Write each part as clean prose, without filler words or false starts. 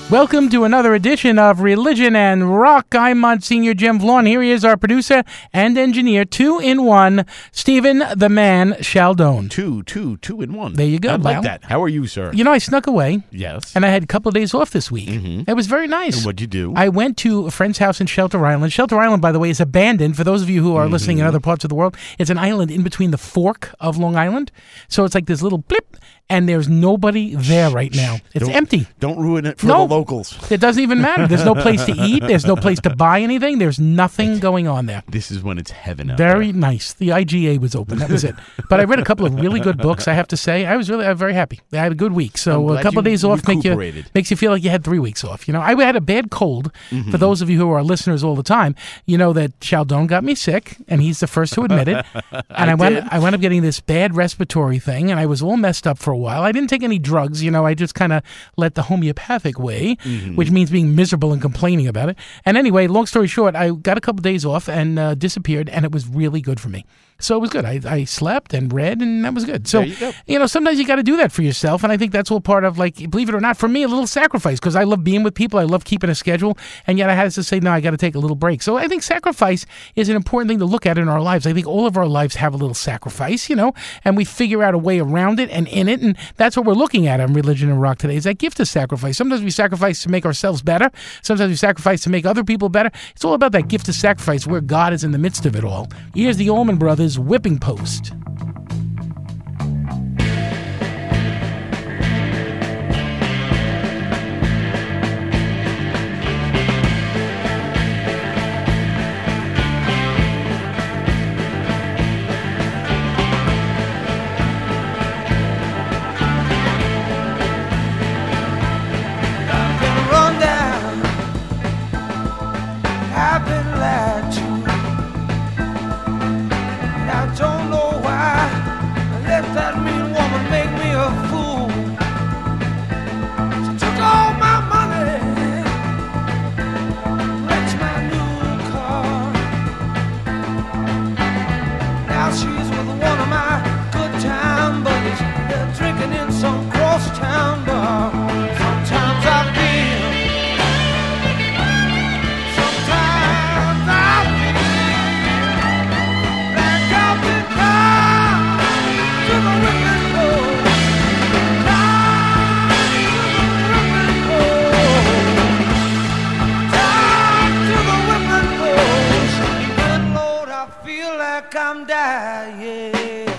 Welcome to another edition of Religion and Rock. I'm Monsignor Jim Vaughn. Here he is, our producer and engineer, 2-in-1, Stephen the Man Chaldone. Two in one. There you go. I like that. How are you, sir? You know, I snuck away. Yes. And I had a couple of days off this week. Mm-hmm. It was very nice. And what'd you do? I went to a friend's house in Shelter Island. Shelter Island, by the way, is abandoned. For those of you who are listening in other parts of the world, it's an island in between the fork of Long Island. So it's like this little blip, and there's nobody there right now. It's empty. Don't ruin it for the locals. It doesn't even matter. There's no place to eat. There's no place to buy anything. There's nothing going on there. This is when it's heaven out there. Very nice. The IGA was open. That was it. But I read a couple of really good books, I have to say. I'm very happy. I had a good week. So a couple of days off makes you feel like you had 3 weeks off. You know, I had a bad cold. Mm-hmm. For those of you who are listeners all the time, you know that Chaldone got me sick, and he's the first to admit it. And I wound up getting this bad respiratory thing, and I was all messed up for a while. I didn't take any drugs. You know, I just kind of let the homeopathic way, which means being miserable and complaining about it. And anyway, long story short, I got a couple days off and disappeared, and it was really good for me. So it was good. I slept and read, and that was good. So, you know, sometimes you got to do that for yourself, and I think that's all part of, like, believe it or not, for me, a little sacrifice, because I love being with people. I love keeping a schedule, and yet I had to say, no, I got to take a little break. So I think sacrifice is an important thing to look at in our lives. I think all of our lives have a little sacrifice, you know, and we figure out a way around it and in it, and that's what we're looking at on Religion and Rock today, is that gift of sacrifice. Sometimes we sacrifice to make ourselves better. Sometimes we sacrifice to make other people better. It's all about that gift of sacrifice where God is in the midst of it all. Here's the Allman Brothers' Whipping Post. I'm dying.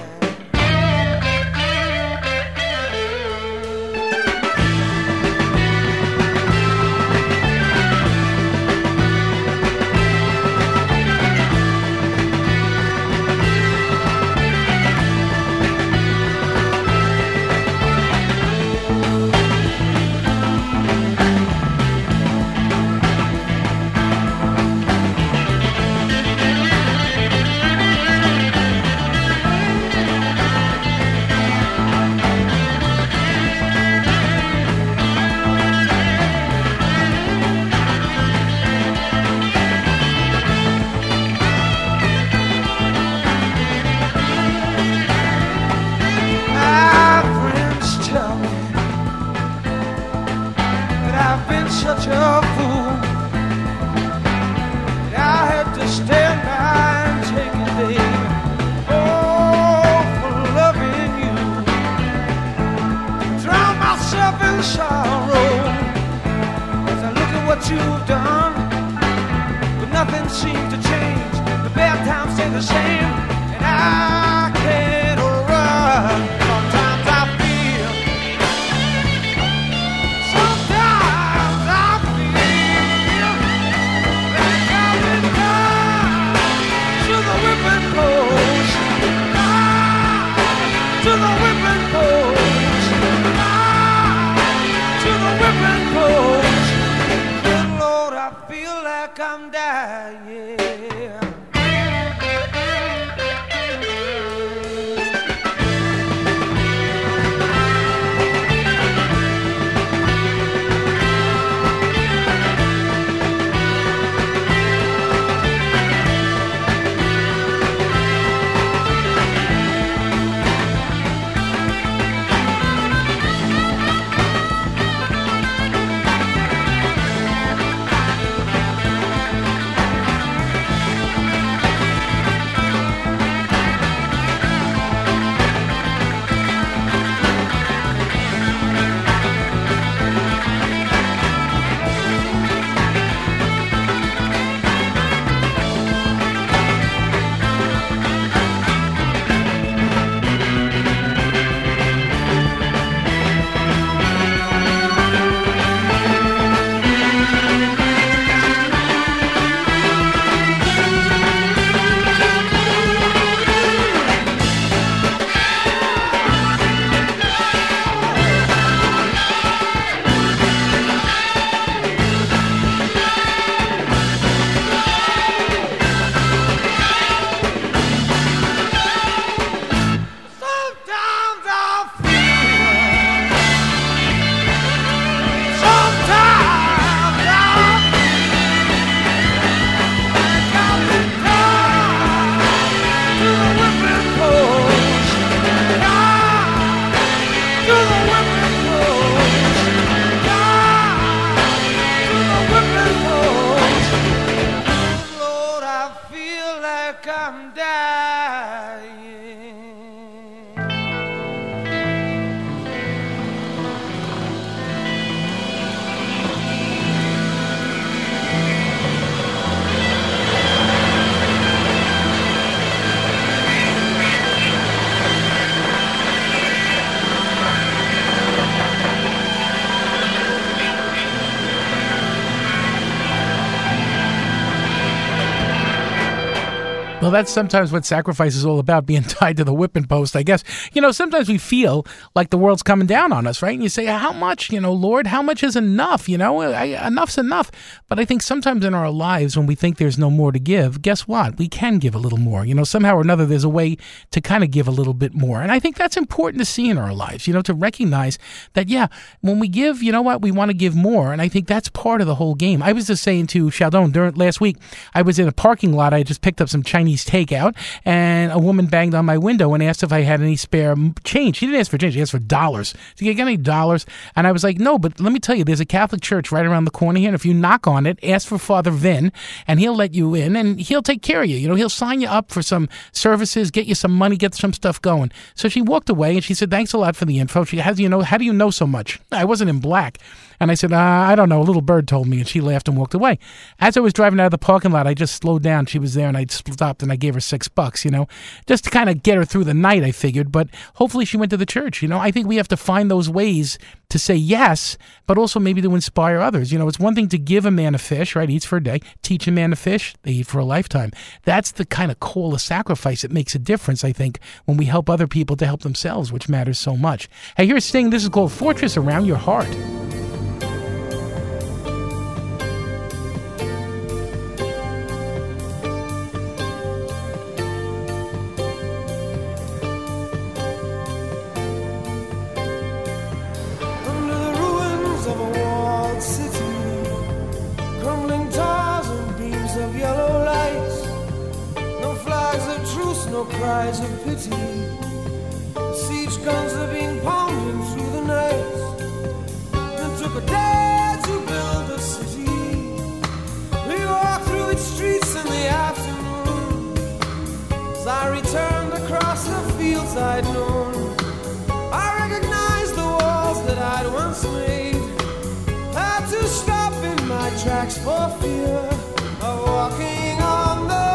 Such a fool that I had to stand by and take it, baby. Oh, for loving you, drown myself in sorrow as I look at what you've done. But nothing seems to change. The bad times stay the same, and I can't run. Sometimes I feel. I'm dying. like I'm dying. Well, that's sometimes what sacrifice is all about, being tied to the whipping post, I guess. You know, sometimes we feel like the world's coming down on us, right? And you say, how much, Lord, how much is enough? Enough's enough. But I think sometimes in our lives when we think there's no more to give, guess what? We can give a little more. Somehow or another, there's a way to kind of give a little bit more. And I think that's important to see in our lives, to recognize that, yeah, when we give, we want to give more. And I think that's part of the whole game. I was just saying to Sheldon last week, I was in a parking lot. I just picked up some Chinese takeout, and a woman banged on my window and asked if I had any spare change. She didn't ask for change, she asked for dollars. Did you get any dollars? And I was like, no, but let me tell you, there's a Catholic church right around the corner here, and if you knock on it, ask for Father Vin, and he'll let you in, and he'll take care of you. He'll sign you up for some services, get you some money, get some stuff going. So she walked away, and she said, thanks a lot for the info. How do you know so much? I wasn't in black. And I said, I don't know, a little bird told me, and she laughed and walked away. As I was driving out of the parking lot, I just slowed down. She was there, and I stopped, and I gave her $6, just to kind of get her through the night, I figured. But hopefully she went to the church. I think we have to find those ways to say yes, but also maybe to inspire others. It's one thing to give a man a fish, right? Eats for a day. Teach a man to fish, they eat for a lifetime. That's the kind of call of sacrifice that makes a difference, I think, when we help other people to help themselves, which matters so much. Hey, here's Sting. This is called Fortress Around Your Heart. No cries of pity. The siege guns are being pounding through the night. It took a day to build a city. We walked through its streets in the afternoon. As I returned across the fields I'd known, I recognized the walls that I'd once made. Had to stop in my tracks for fear of walking on the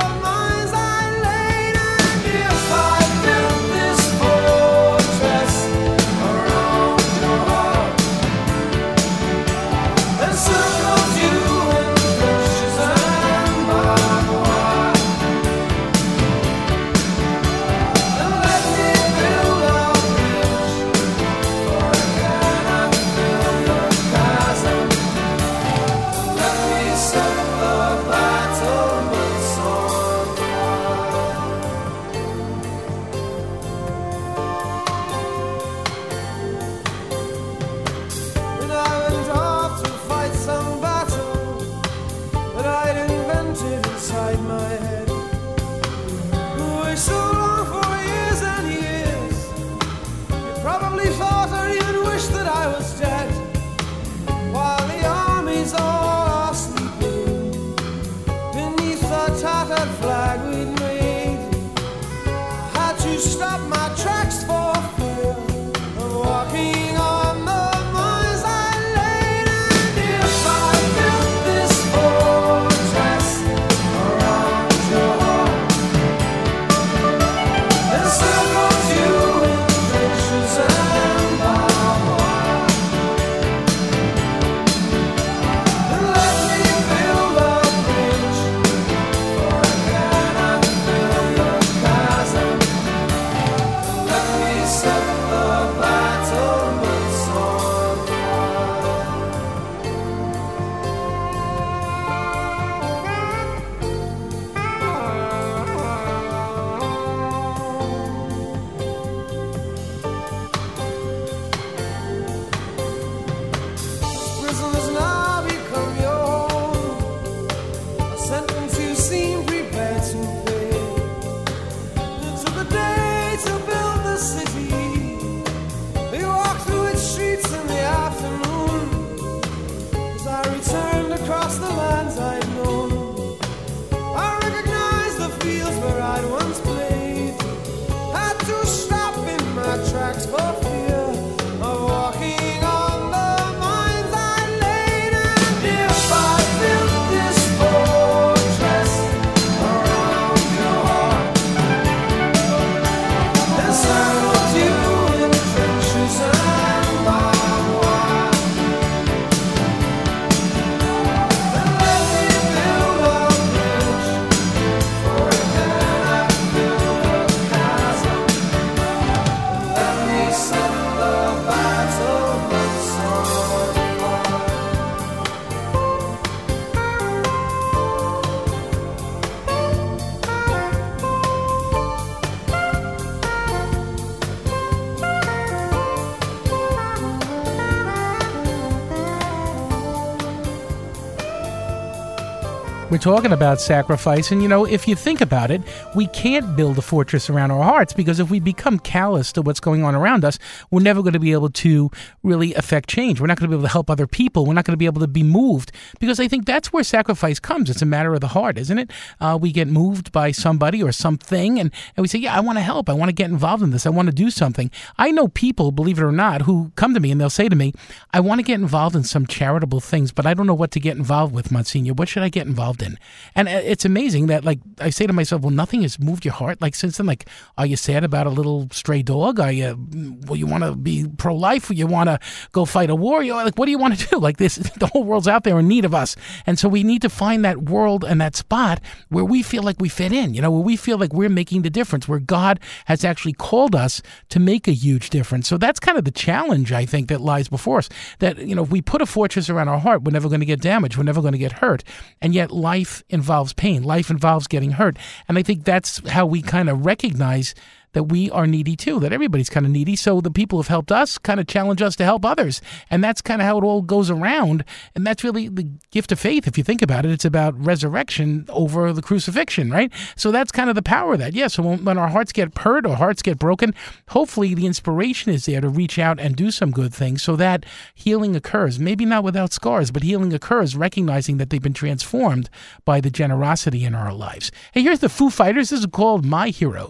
We're talking about sacrifice, and if you think about it, we can't build a fortress around our hearts, because if we become callous to what's going on around us, we're never going to be able to really affect change. We're not going to be able to help other people. We're not going to be able to be moved, because I think that's where sacrifice comes. It's a matter of the heart, isn't it? We get moved by somebody or something, and we say, yeah, I want to help. I want to get involved in this. I want to do something. I know people, believe it or not, who come to me and they'll say to me, I want to get involved in some charitable things, but I don't know what to get involved with, Monsignor. What should I get involved in? And it's amazing that, I say to myself, well, nothing has moved your heart since then. Are you sad about a little stray dog? Are you, you want to be pro-life? Or you want to go fight a war? What do you want to do? The whole world's out there in need of us. And so we need to find that world and that spot where we feel like we fit in, where we feel like we're making the difference, where God has actually called us to make a huge difference. So that's kind of the challenge, I think, that lies before us. That, if we put a fortress around our heart, we're never going to get damaged. We're never going to get hurt. And yet life involves pain. Life involves getting hurt. And I think that's how we kind of recognize that we are needy too, that everybody's kind of needy. So the people who have helped us kind of challenge us to help others. And that's kind of how it all goes around. And that's really the gift of faith. If you think about it, it's about resurrection over the crucifixion, right? So that's kind of the power of that. Yeah, so when our hearts get hurt or hearts get broken, hopefully the inspiration is there to reach out and do some good things so that healing occurs. Maybe not without scars, but healing occurs, recognizing that they've been transformed by the generosity in our lives. Hey, here's the Foo Fighters. This is called My Hero.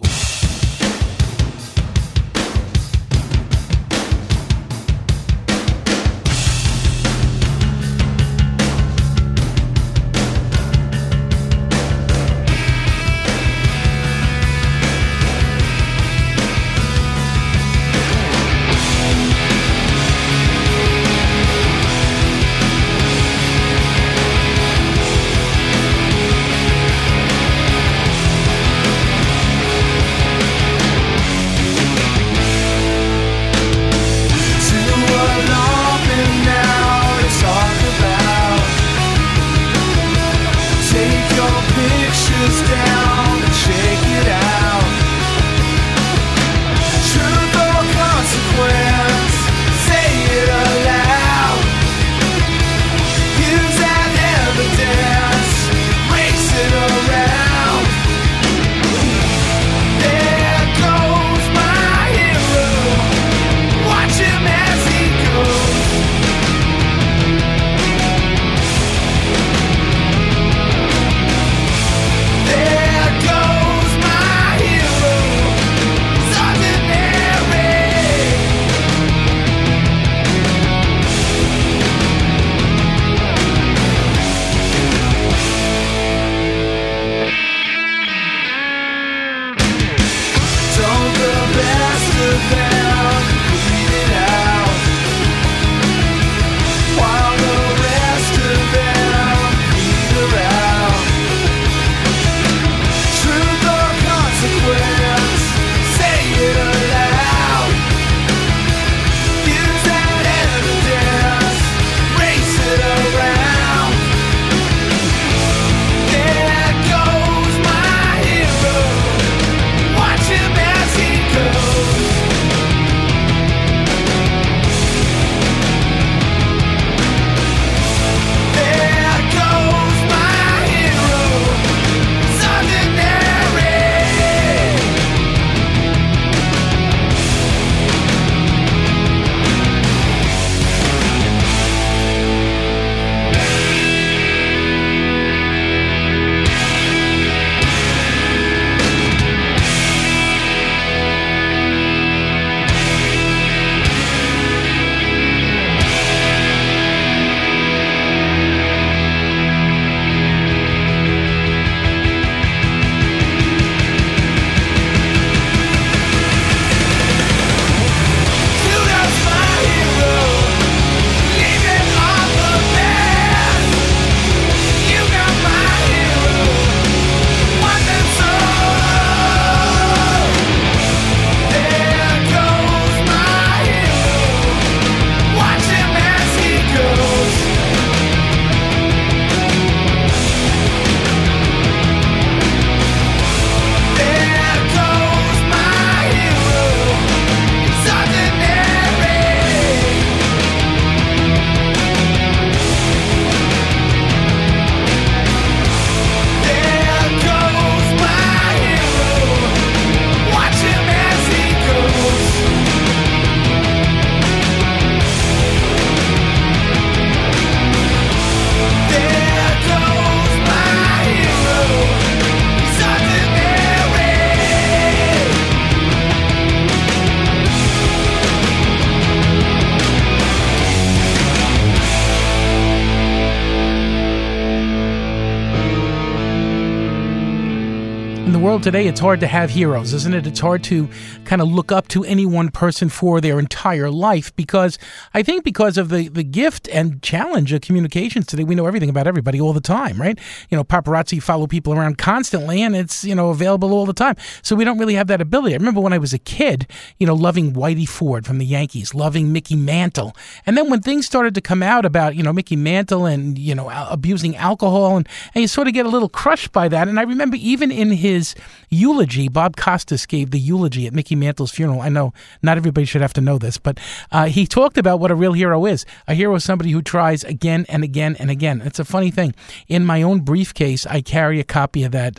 world today, it's hard to have heroes, isn't it? It's hard to kind of look up to any one person for their entire life because I think because of the gift and challenge of communications today, we know everything about everybody all the time, right? You know, paparazzi follow people around constantly and it's, you know, available all the time. So we don't really have that ability. I remember when I was a kid, you know, loving Whitey Ford from the Yankees, loving Mickey Mantle. And then when things started to come out about, you know, Mickey Mantle and, you know, abusing alcohol and you sort of get a little crushed by that. And I remember even in his eulogy, Bob Costas gave the eulogy at Mickey Mantle's funeral. I know not everybody should have to know this, but he talked about what a real hero is. A hero is somebody who tries again and again and again. It's a funny thing. In my own briefcase, I carry a copy of that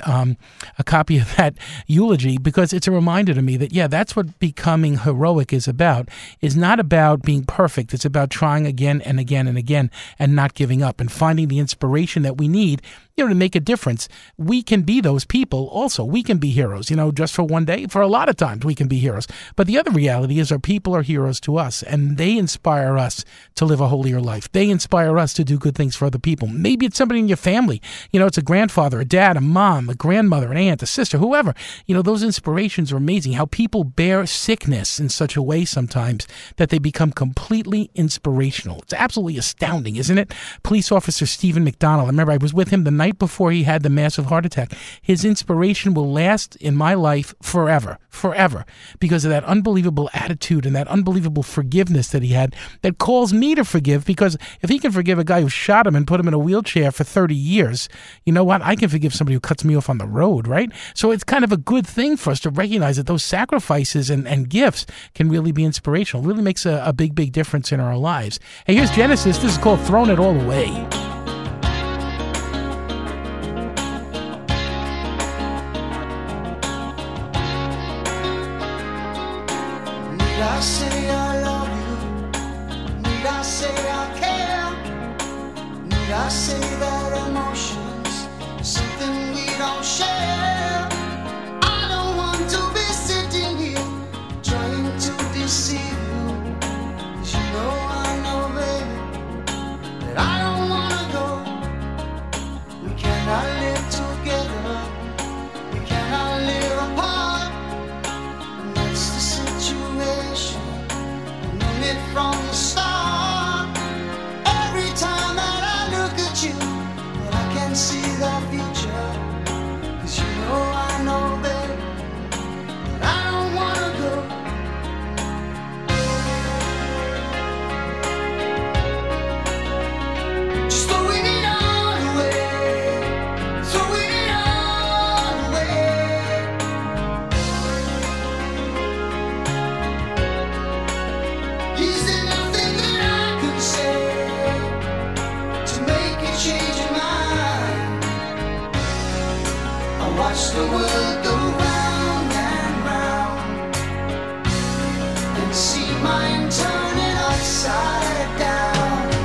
eulogy because it's a reminder to me that, yeah, that's what becoming heroic is about. It's not about being perfect. It's about trying again and again and again and not giving up and finding the inspiration that we need, you know, to make a difference. We can be those people also. We can be heroes, you know, just for one day. For a lot of times we can be heroes. But the other reality is our people are heroes to us, and they inspire us to live a holier life. They inspire us to do good things for other people. Maybe it's somebody in your family. You know, it's a grandfather, a dad, a mom, a grandmother, an aunt, a sister, whoever. You know, those inspirations are amazing. How people bear sickness in such a way sometimes that they become completely inspirational. It's absolutely astounding, isn't it? Police officer Stephen McDonald. I remember I was with him the night before he had the massive heart attack. His inspiration will last in my life forever, because of that unbelievable attitude and that unbelievable forgiveness that he had that calls me to forgive, because if he can forgive a guy who shot him and put him in a wheelchair for 30 years, you know what? I can forgive somebody who cuts me off on the road, right? So it's kind of a good thing for us to recognize that those sacrifices and gifts can really be inspirational. It really makes a big, big difference in our lives. Hey, here's Genesis. This is called Throwing It All Away. I say I love you, need I say I care, need I say that emotions are something we don't share. I don't want to be sitting here trying to deceive you, 'cause you know, baby, that I don't wanna go. We cannot live together, we cannot live apart, and that's the situation. From the start, every time that I look at you, that I can see the future, 'cause you know, baby, that I don't wanna go. Just throwing it all away, throwing it all away. Is there nothing that I can say to make you change your mind? I watch the world go round and round and see mine turning upside down.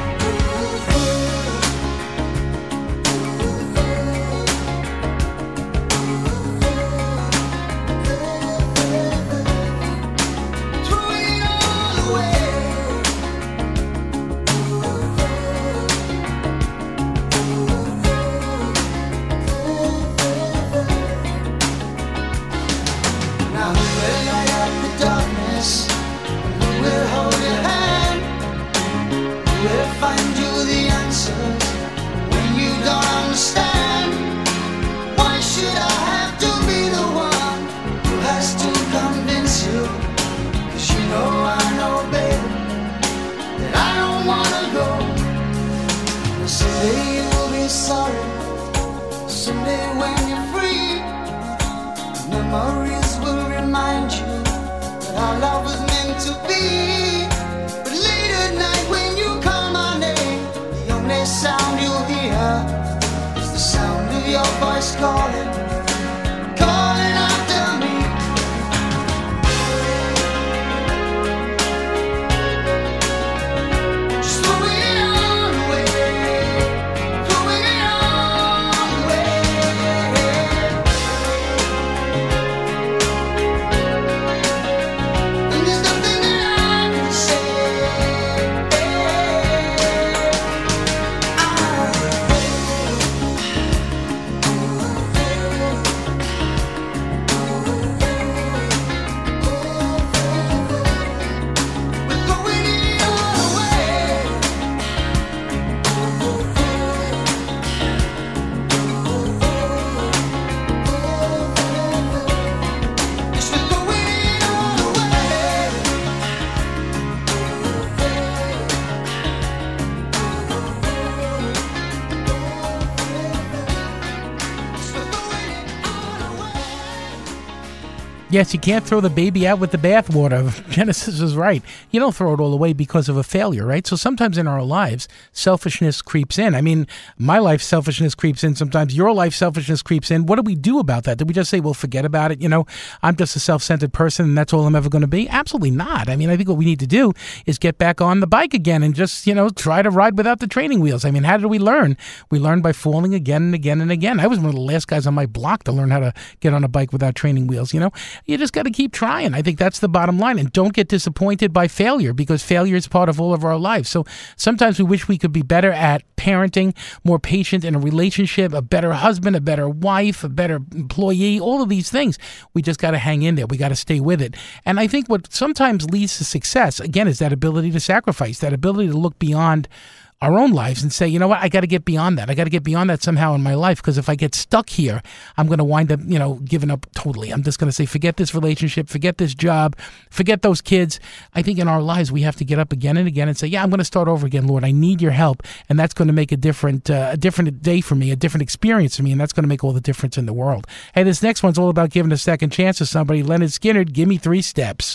Find you the answers when you don't understand. Why should I have to be the one who has to convince you? 'Cause you know, baby, that I don't wanna go. Someday you'll be sorry, someday when you're free, memories will remind you that our love was meant to be. But late at night when you call my name, the only sound you'll hear is the sound of your voice calling, calling after me. Just throwing it all away, throwing it all away. And there's nothing that I Yes, you can't throw the baby out with the bathwater. Genesis is right. You don't throw it all away because of a failure, right? So sometimes in our lives, selfishness creeps in. I mean, my life, selfishness creeps in. Sometimes your life, selfishness creeps in. What do we do about that? Do we just say, well, forget about it? You know, I'm just a self-centered person and that's all I'm ever going to be? Absolutely not. I mean, I think what we need to do is get back on the bike again and just, you know, try to ride without the training wheels. I mean, how did we learn? We learned by falling again and again and again. I was one of the last guys on my block to learn how to get on a bike without training wheels, you know? You just got to keep trying. I think that's the bottom line. And don't get disappointed by failure because failure is part of all of our lives. So sometimes we wish we could be better at parenting, more patient in a relationship, a better husband, a better wife, a better employee, all of these things. We just got to hang in there. We got to stay with it. And I think what sometimes leads to success, again, is that ability to sacrifice, that ability to look beyond our own lives and say, you know what, I got to get beyond that. I got to get beyond that somehow in my life because if I get stuck here, I'm going to wind up, you know, giving up totally. I'm just going to say, forget this relationship, forget this job, forget those kids. I think in our lives, we have to get up again and again and say, yeah, I'm going to start over again, Lord. I need your help. And that's going to make a different day for me, a different experience for me. And that's going to make all the difference in the world. Hey, this next one's all about giving a second chance to somebody. Leonard Skinner, give me 3 steps.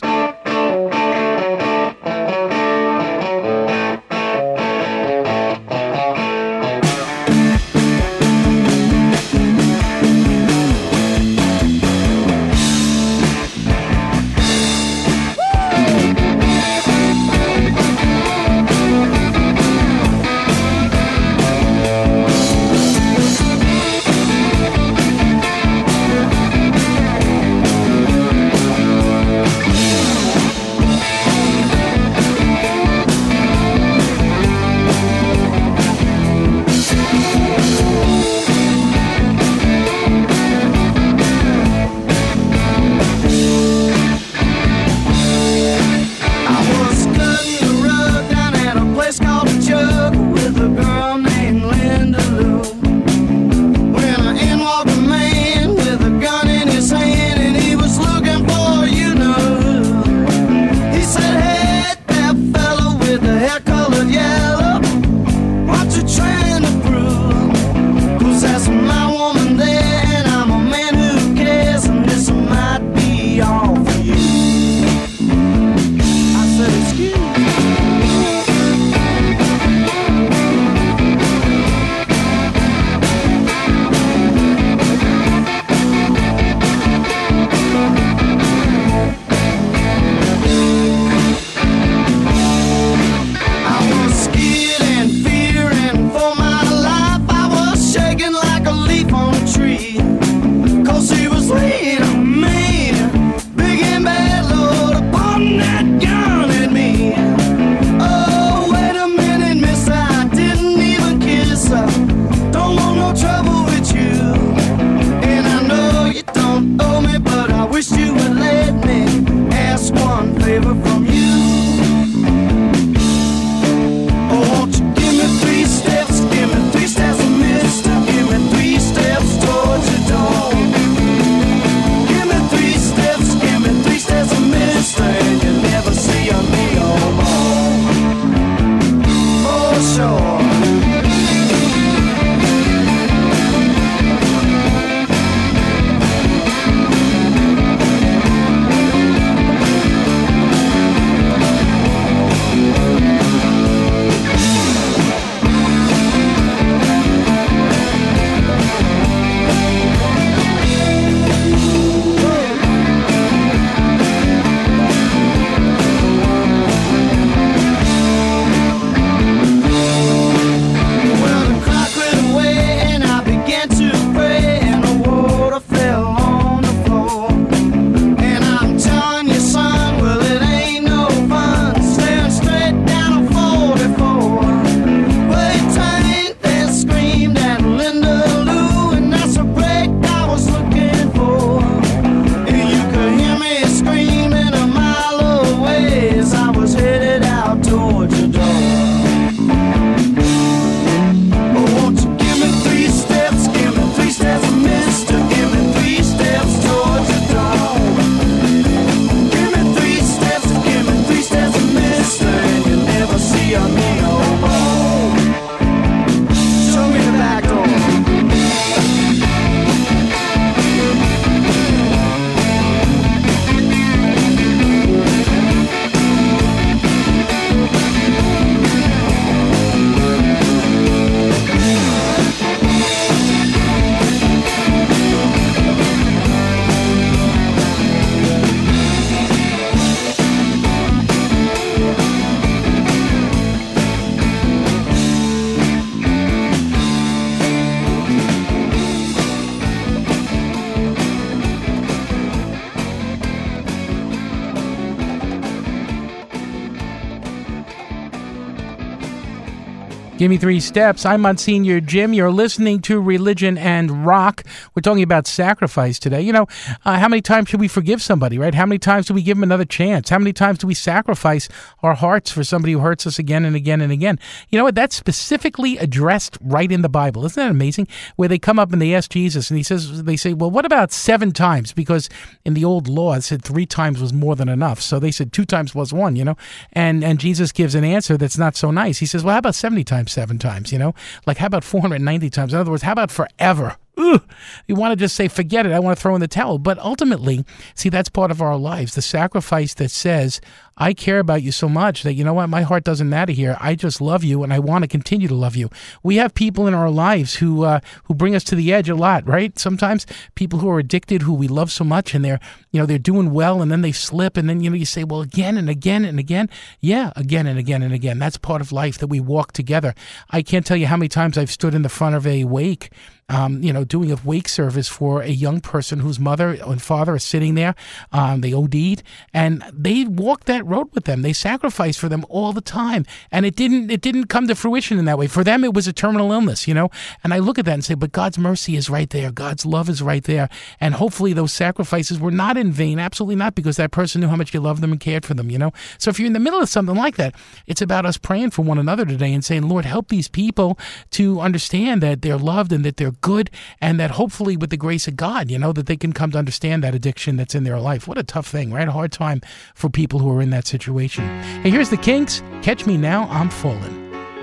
Give me 3 steps. I'm Monsignor Jim. You're listening to Religion and Rock. We're talking about sacrifice today. You know, how many times should we forgive somebody, right? How many times do we give them another chance? How many times do we sacrifice our hearts for somebody who hurts us again and again and again? You know what? That's specifically addressed right in the Bible. Isn't that amazing? Where they come up and they ask Jesus, and they say, well, what about 7 times? Because in the old law, it said 3 times was more than enough. So they said 2 times plus 1, you know? And Jesus gives an answer that's not so nice. He says, well, how about 70 times? 7 times, you know? Like, how about 490 times? In other words, how about forever? Ugh. You want to just say, forget it, I want to throw in the towel. But ultimately, see, that's part of our lives. The sacrifice that says, I care about you so much that, you know what, my heart doesn't matter here. I just love you, and I want to continue to love you. We have people in our lives who bring us to the edge a lot, right? Sometimes people who are addicted, who we love so much, and they're doing well, and then they slip, and then, you know, you say, well, again and again and again. Yeah, again and again and again. That's part of life, that we walk together. I can't tell you how many times I've stood in the front of a wake, doing a wake service for a young person whose mother and father are sitting there. They OD'd, and they walked that road with them. They sacrificed for them all the time, and it didn't come to fruition in that way. For them, it was a terminal illness, you know. And I look at that and say, but God's mercy is right there. God's love is right there, and hopefully those sacrifices were not in vain. Absolutely not, because that person knew how much you loved them and cared for them, you know. So if you're in the middle of something like that, it's about us praying for one another today and saying, Lord, help these people to understand that they're loved and that they're good, and that hopefully with the grace of God, you know, that they can come to understand that addiction that's in their life. What a tough thing, right? A hard time for people who are in that situation. Hey, here's the Kinks. Catch Me Now, I'm Falling.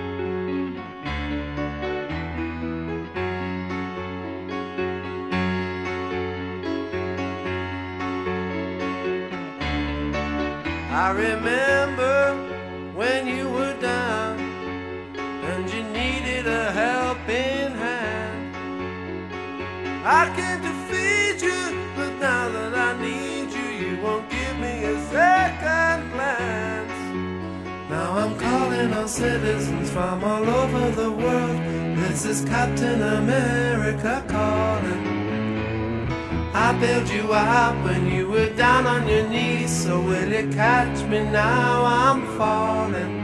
I remember when you were down and you needed a helping hand. I came to feed you, but now that I need you, you won't give me a second glance. Now I'm calling on citizens from all over the world. This is Captain America calling. I bailed you out when you were down on your knees, so will you catch me now? I'm falling.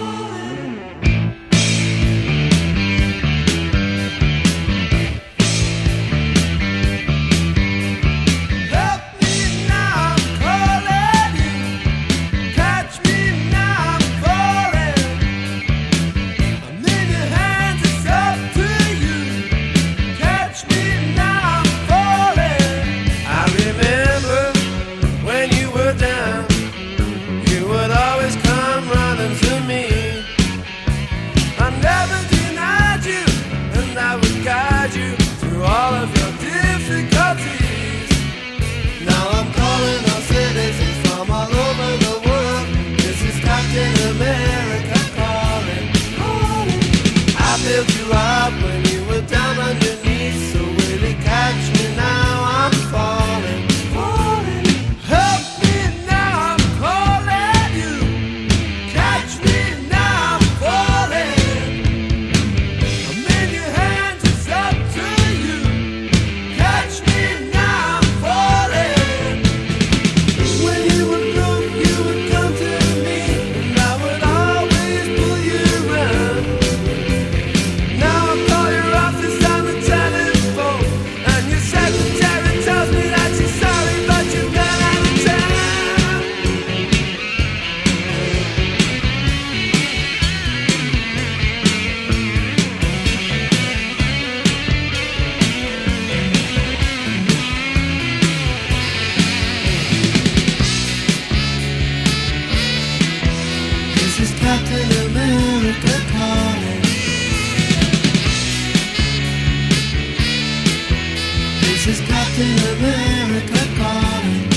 This is Captain America calling.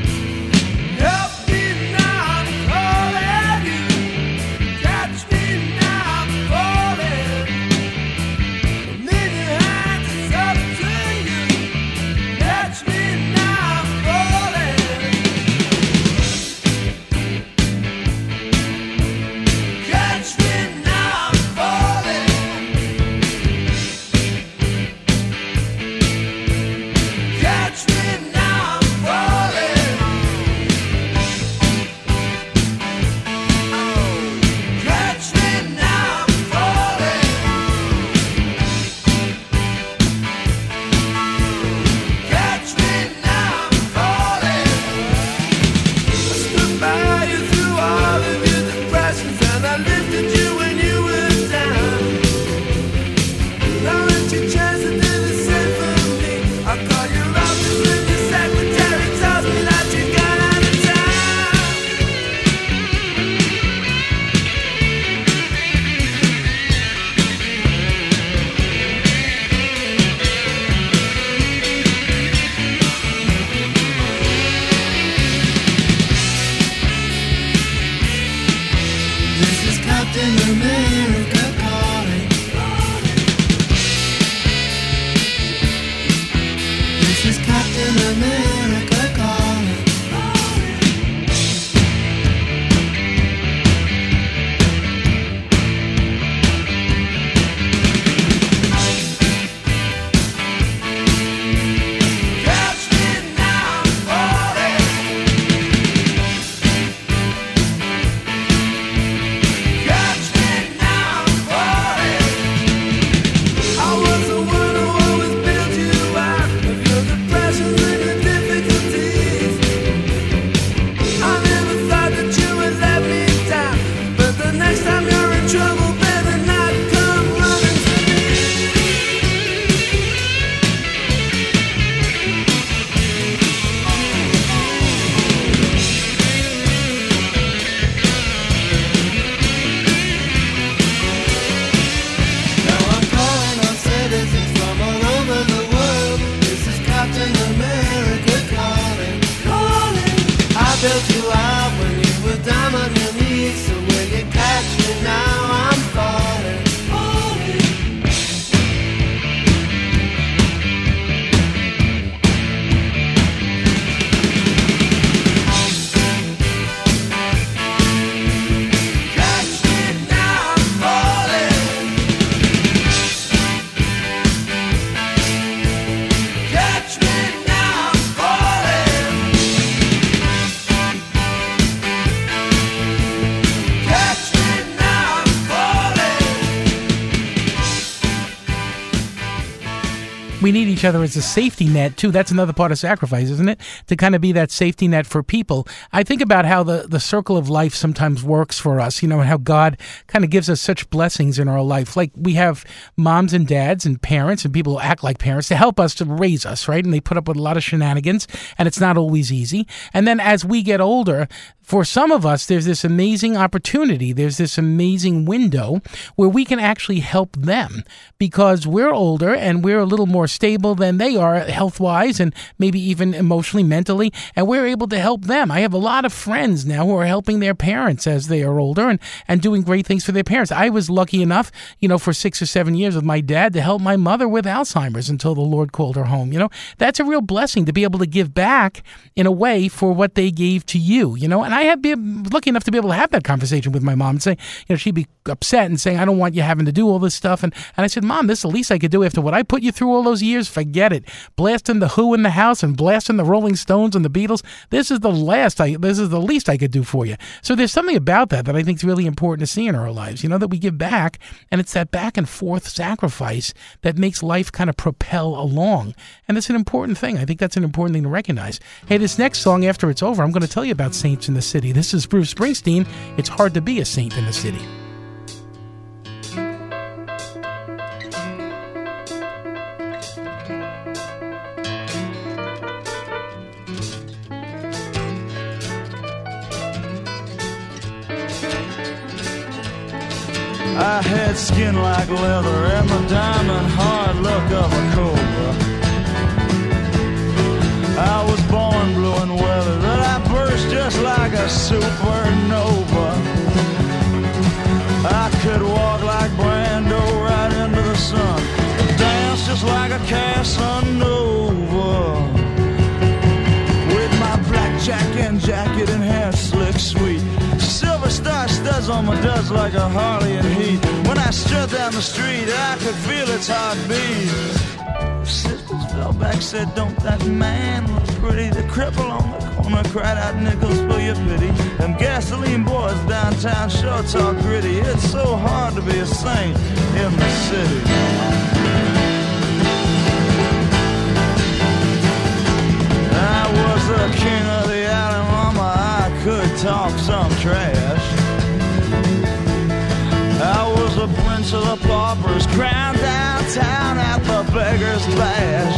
Help me now, I'm calling you. Catch me now, I'm falling. I'm in your hands, it's up to you. Catch me now, I'm falling. Catch me now, I'm falling. Catch me. built you up when you were down on your knees. So will you catch me now? I'm falling, falling. Catch me now, I'm falling. Catch me now, I'm falling. Catch me now, I'm falling. We need each other as a safety net, too. That's another part of sacrifice, isn't it? To kind of be that safety net for people. I think about how the circle of life sometimes works for us, and how God kind of gives us such blessings in our life. Like we have moms and dads and parents and people who act like parents to help us to raise us, right? And they put up with a lot of shenanigans, and it's not always easy. And then as we get older, for some of us, there's this amazing opportunity. There's this amazing window where we can actually help them because we're older and we're a little more stable than they are health-wise and maybe even emotionally, mentally, and we're able to help them. I have a lot of friends now who are helping their parents as they are older and doing great things for their parents. I was lucky enough, for 6 or 7 years with my dad to help my mother with Alzheimer's until the Lord called her home. That's a real blessing to be able to give back in a way for what they gave to you, and I had been lucky enough to be able to have that conversation with my mom and say, she'd be upset and saying, I don't want you having to do all this stuff. And I said, Mom, this is the least I could do after what I put you through all those years. Forget it. Blasting the Who in the house and blasting the Rolling Stones and the Beatles. This is the least I could do for you. So there's something about that I think is really important to see in our lives, that we give back, and it's that back and forth sacrifice that makes life kind of propel along. And it's an important thing. I think that's an important thing to recognize. Hey, this next song, after it's over, I'm going to tell you about saints in the city. This is Bruce Springsteen. It's hard to be a saint in the city. I had skin like leather and the diamond hard look of a cobra. I was born blue and weather, but I burst just like a supernova. I could walk like Brando right into the sun, dance just like a Casanova. With my blackjack and jacket and hair slick sweet, silver star studs on my duds like a Harley and Heat. When I strut down the street, I could feel its heartbeat. Sisters fell back, said, don't that man look pretty? The cripple on the corner cried out, nickels for your pity. Them gasoline boys downtown sure talk gritty. It's so hard to be a saint in the city. I was the king of the island, mama, I could talk some trash. I was a prince of the paupers, crowned downtown at the Beggar's Bash.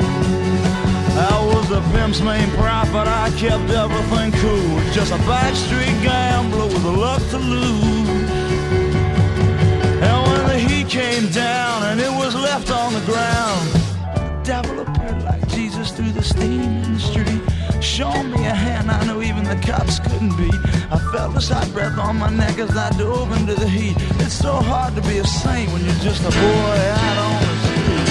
I was the pimp's main prophet, I kept everything cool. Just a backstreet gambler with a luck to lose. And when the heat came down and it was left on the ground, the devil appeared like Jesus through the steam in the street. Showing me a hand I knew even the cops couldn't beat. I felt his hot breath on my neck as I dove into the heat. It's so hard to be a saint when you're just a boy out on the street.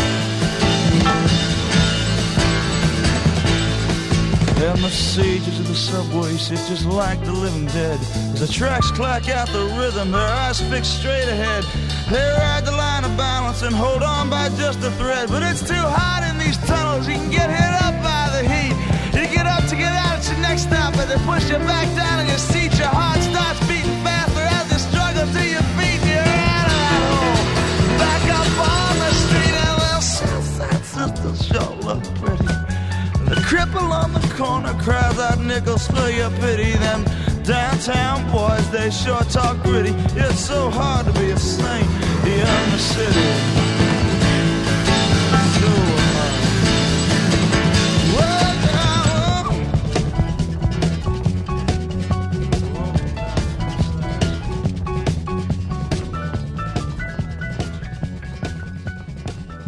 And the sages of the subway sit just like the living dead. As the tracks clack out the rhythm, their eyes fixed straight ahead. They ride the line of balance and hold on by just a thread. But it's too hot in these tunnels, you can get hit up by the heat. You get up to get out at your next stop, and they push you back down in your seat. Your heart starts beating faster as you struggle to your feet. You're out of that hole, back up on the street, and well, Southside sisters sure look pretty. The cripple on the corner cries out nickels for your pity. Them downtown boys, they sure talk gritty. It's so hard to be a saint in the city. So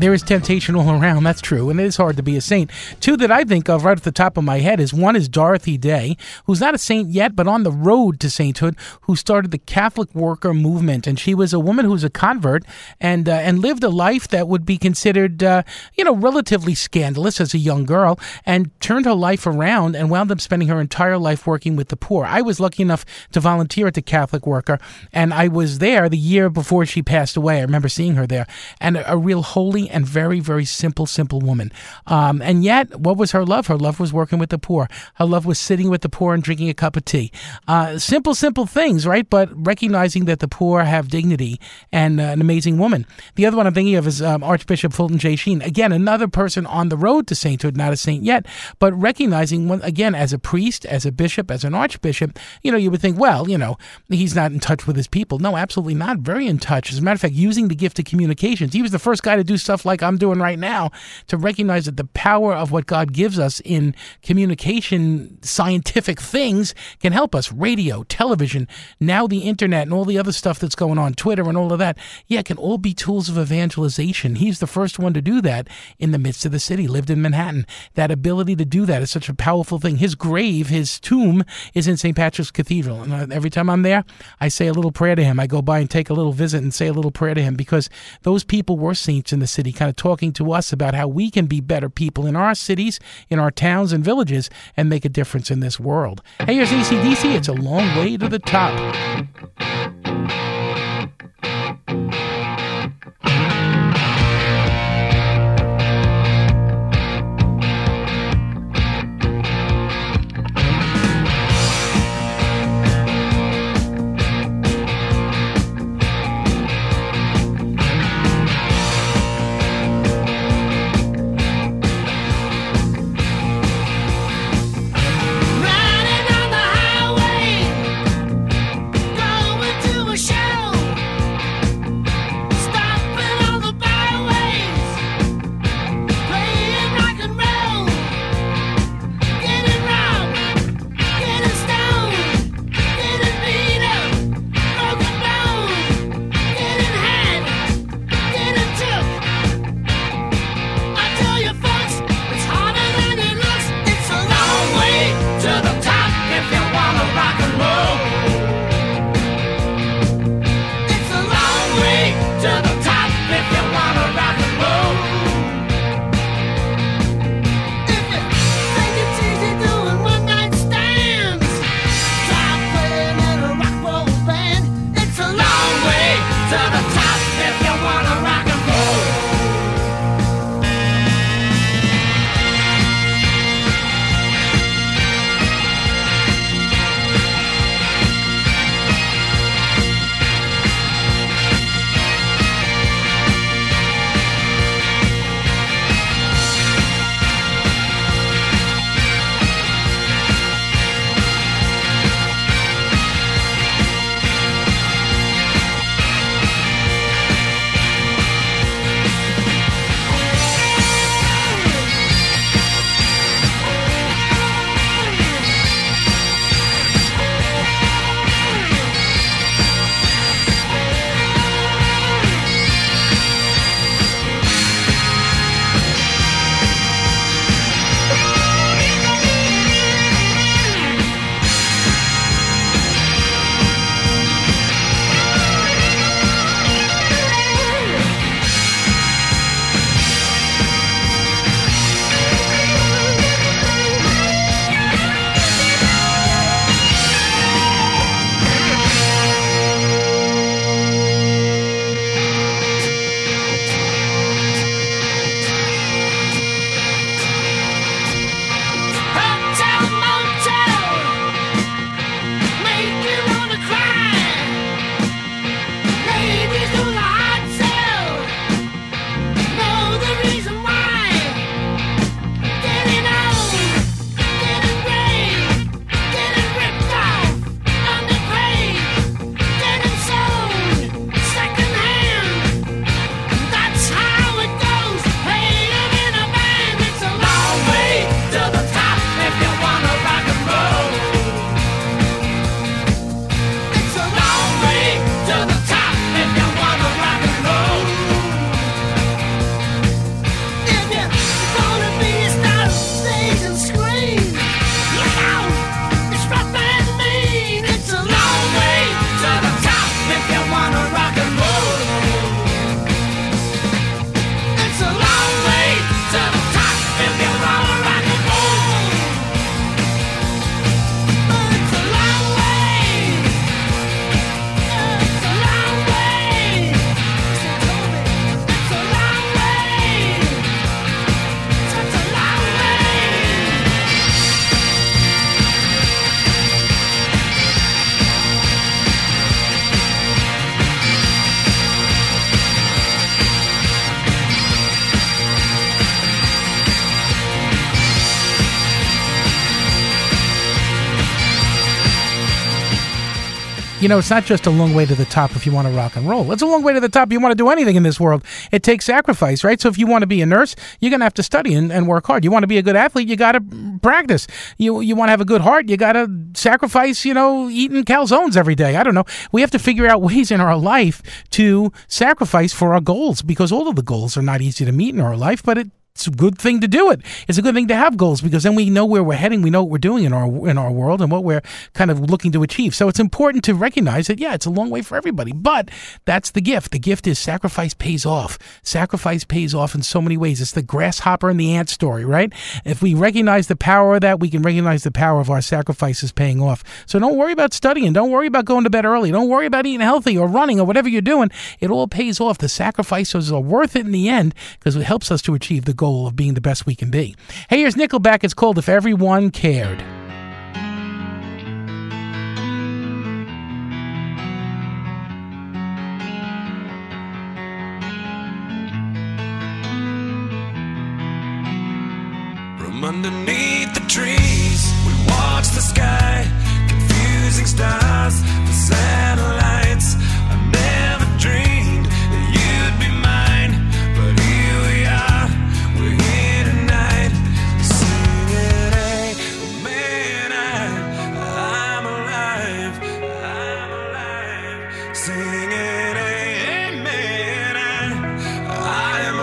There is temptation all around, that's true, and it is hard to be a saint. Two that I think of right off the top of my head is one is Dorothy Day, who's not a saint yet, but on the road to sainthood, who started the Catholic worker movement, and she was a woman who was a convert and lived a life that would be considered, relatively scandalous as a young girl, and turned her life around and wound up spending her entire life working with the poor. I was lucky enough to volunteer at the Catholic Worker, and I was there the year before she passed away. I remember seeing her there, and a real holy and very, very simple woman. And yet, what was her love? Her love was working with the poor. Her love was sitting with the poor and drinking a cup of tea. Simple things, right? But recognizing that the poor have dignity, and an amazing woman. The other one I'm thinking of is Archbishop Fulton J. Sheen. Again, another person on the road to sainthood, not a saint yet, but recognizing, again, as a priest, as a bishop, as an archbishop, you would think, well, he's not in touch with his people. No, absolutely not. Very in touch. As a matter of fact, using the gift of communications. He was the first guy to do stuff like I'm doing right now, to recognize that the power of what God gives us in communication, scientific things, can help us. Radio, television, now the internet and all the other stuff that's going on, Twitter and all of that, can all be tools of evangelization. He's the first one to do that in the midst of the city, lived in Manhattan. That ability to do that is such a powerful thing. His grave, his tomb, is in St. Patrick's Cathedral. And every time I'm there, I say a little prayer to him. I go by and take a little visit and say a little prayer to him, because those people were saints in the city, kind of talking to us about how we can be better people in our cities, in our towns and villages, and make a difference in this world. Hey, here's AC/DC. It's a long way to the top. Riding on the highway, going You know, it's not just a long way to the top if you want to rock and roll. It's a long way to the top if you want to do anything in this world. It takes sacrifice, right? So if you want to be a nurse, you're going to have to study and work hard. You want to be a good athlete, you got to practice. You want to have a good heart, you got to sacrifice, eating calzones every day. I don't know. We have to figure out ways in our life to sacrifice for our goals, because all of the goals are not easy to meet in our life, but it's a good thing to do it. It's a good thing to have goals, because then we know where we're heading. We know what we're doing in our world and what we're kind of looking to achieve. So it's important to recognize that, it's a long way for everybody, but that's the gift. The gift is sacrifice pays off. Sacrifice pays off in so many ways. It's the grasshopper and the ant story, right? If we recognize the power of that, we can recognize the power of our sacrifices paying off. So don't worry about studying. Don't worry about going to bed early. Don't worry about eating healthy or running or whatever you're doing. It all pays off. The sacrifices are worth it in the end, because it helps us to achieve the goal of being the best we can be. Hey, here's Nickelback. It's called If Everyone Cared. From underneath the trees, we watch the sky, confusing stars, the satellites. I never dreamed that you'd be mine, but here we are. We're here tonight, singing, hey, man, I'm alive, singing, hey, man, I'm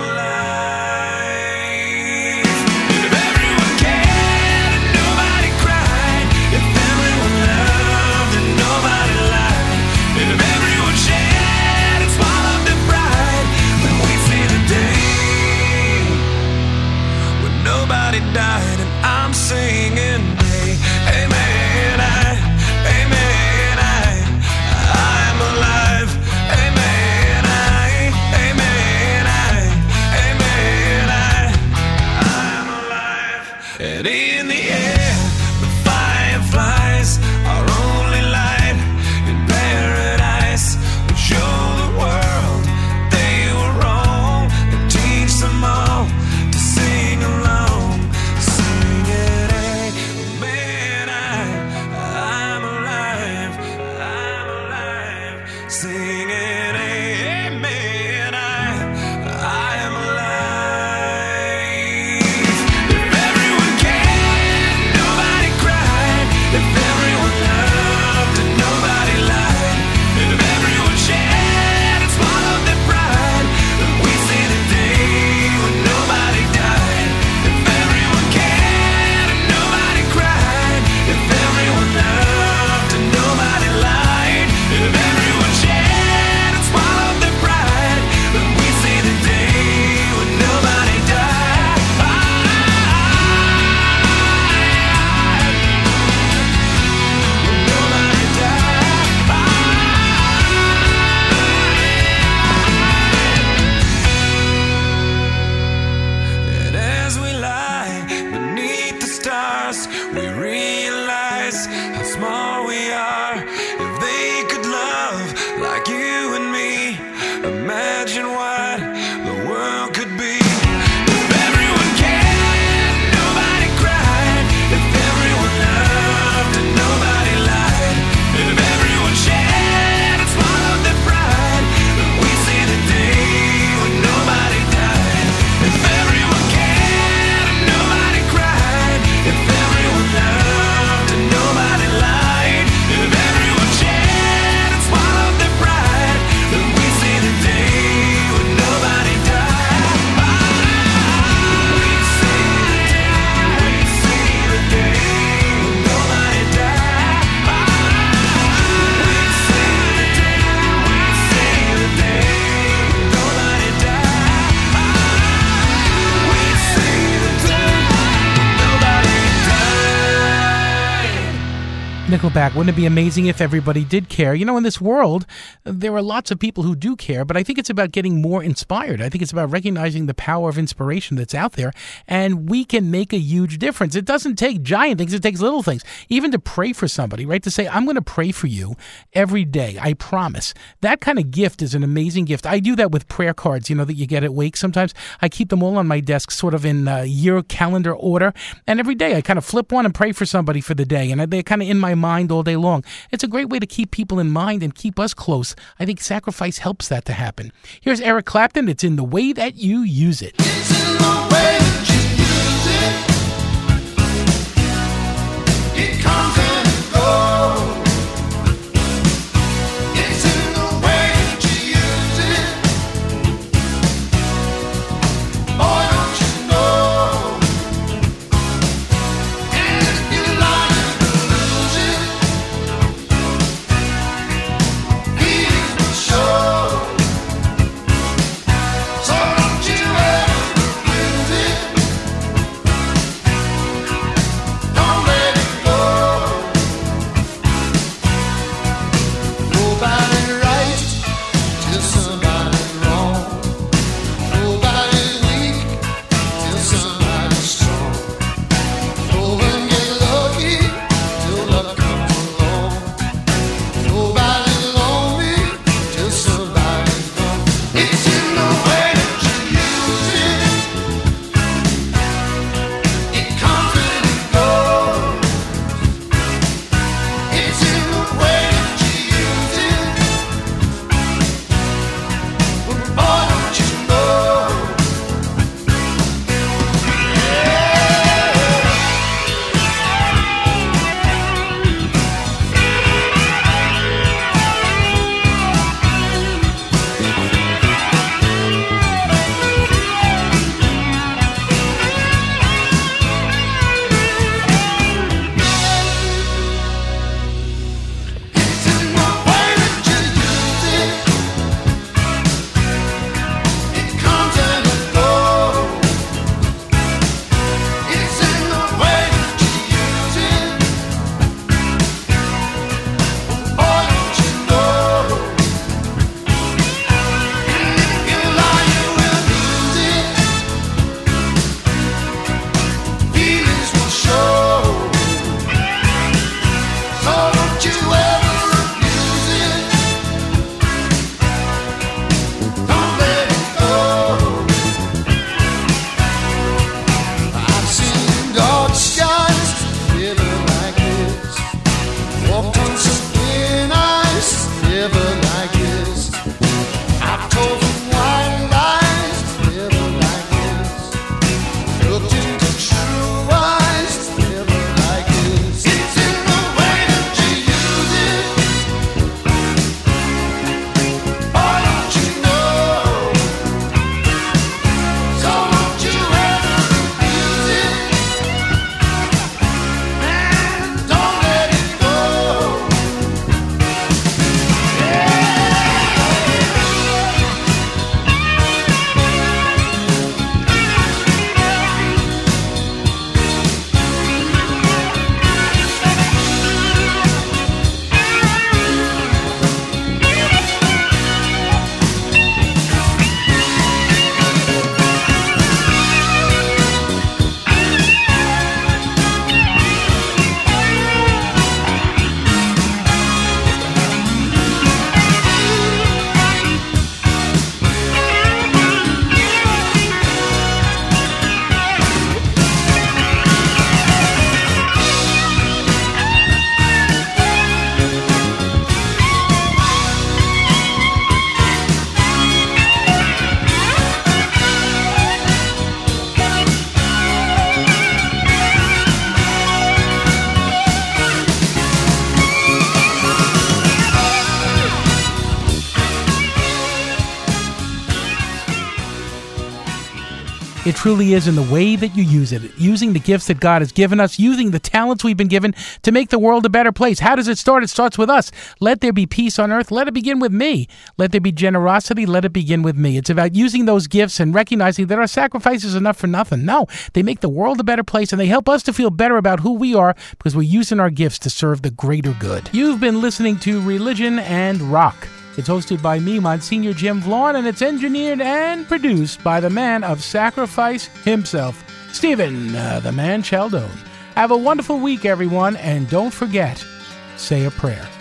alive. If everyone cared and nobody cried, if everyone loved and nobody lied, if everyone shared and swallowed their pride, then we'd see the day when nobody died. And I'm singing, hey, amen, amen, I'm alive, amen, amen, I'm alive. And in the air, the fireflies, our only light in paradise, would show the world they were wrong and teach them all to sing along, singing, hey, man, I'm alive, singing, hey, man, I'm alive. If everyone cared, nobody cried, if everyone loved and nobody lied, if everyone shared and swallowed their pride, then we'd see the day when nobody died. If everyone cared and nobody cried, if everyone loved and nobody lied, if everyone shared and swallowed their pride, then we'd see the day when nobody died. When nobody died. And as we lie beneath the stars, we realize how small we are. If they could love like you and me, imagine what the world could be. If everyone cared, nobody cried, if everyone loved and nobody lied, if everyone shared and swallowed their pride, then we'd see the day when nobody died. If everyone cared and nobody cried, if everyone loved and nobody lied, if everyone shared and swallowed their pride, then we'd see the day when nobody died. We'd see the day when nobody died. We'd see the day when nobody died. We'd see the day when nobody died. Nickelback, wouldn't it be amazing if everybody did care? In this world, there are lots of people who do care, but I think it's about getting more inspired. I think it's about recognizing the power of inspiration that's out there, and we can make a huge difference. It doesn't take giant things, it takes little things. Even to pray for somebody, right? To say, I'm going to pray for you every day, I promise. That kind of gift is an amazing gift. I do that with prayer cards, that you get at Wake. Sometimes I keep them all on my desk, sort of in year calendar order, and every day I kind of flip one and pray for somebody for the day, and they're kind of in my mind all day long. It's a great way to keep people in mind and keep us close. I think sacrifice helps that to happen. Here's Eric Clapton. It's in the way that you use it. It's in the way that you use it. It comes and it goes. It's in the way that you use it. Boy, don't you know? And if you lie, you lose it. Feelings will show. So don't you ever lose it. Don't let it go. Nobody's right till somebody's wrong. Nobody's weak till somebody's strong. No one gets lucky till luck comes along. Nobody's lonely till somebody's gone. It's in the way that you use it. It comes and it goes. It's in the way that you use it. But boy, don't you know? It's in the way that you use it. It comes and it goes. It's in the way that you use it. Boy, don't you know? And if you lie, you will lose it. Feelings will show. So don't you ever abuse it. Don't let it go. I've seen dark skies never like this. Walked on some thin ice never like this. I've told some white lies never like this. Looked into true eyes never like this. It's in the way that you use it. Boy, don't you know? So don't you ever abuse it. And don't let it go. It truly is in the way that you use it, using the gifts that God has given us, using the talents we've been given to make the world a better place. How does it start? It starts with us. Let there be peace on earth. Let it begin with me. Let there be generosity. Let it begin with me. It's about using those gifts and recognizing that our sacrifices are not for nothing. No, they make the world a better place, and they help us to feel better about who we are because we're using our gifts to serve the greater good. You've been listening to Religion and Rock. It's hosted by me, Monsignor Jim Vaughn, and it's engineered and produced by the man of sacrifice himself, Stephen, the man Chaldone. Have a wonderful week, everyone, and don't forget, say a prayer.